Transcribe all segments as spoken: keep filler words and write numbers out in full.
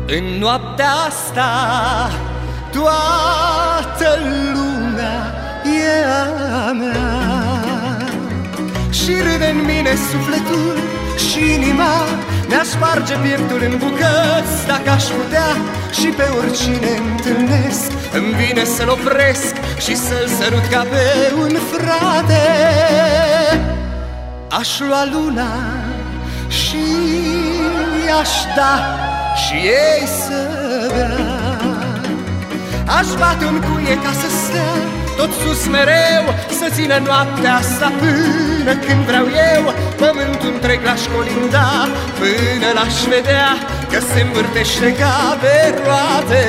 În noaptea asta toată lumea e a mea și râde în mine sufletul și inima mi-a sparge pieptul în bucăți. Dacă aș putea și pe oricine întâlnesc îmi vine să-l opresc și să-l sărut ca pe un frate. Aș lua luna și i-aș da și ei să bea. Aș bate un cuie ca să stea tot sus mereu, să țină noaptea asta până când vreau eu. Pământul întreg l-aș colinda până l-aș vedea că se învârtește ca pe roate.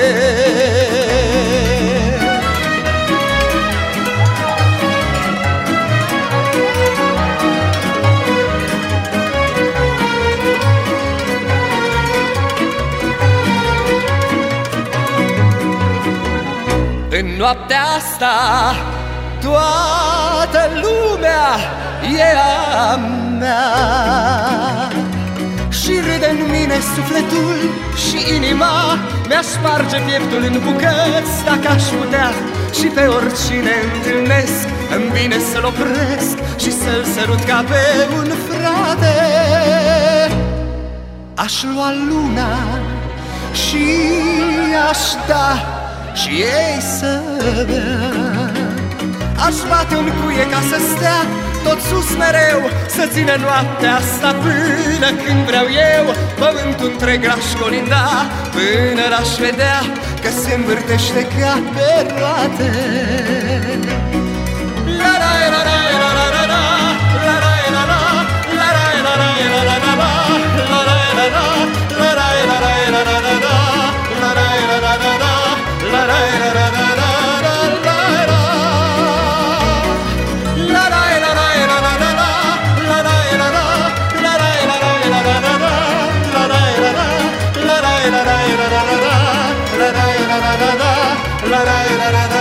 În noaptea asta toată lumea e a mea și râde în mine sufletul și inima mi-a sparge pieptul în bucăți. Dacă aș putea și pe oricine întâlnesc îmi vine să-l opresc și să-l sărut ca pe un frate. Aș lua luna și aș da și ei să bea. Aș bate un cuie ca să stea tot sus mereu, să țină noaptea asta până când vreau eu. Pământul întreg l-aș colinda până l-aș vedea că se învârtește ca pe roate. La la la la la la la la la la la la la la la la. La la la la la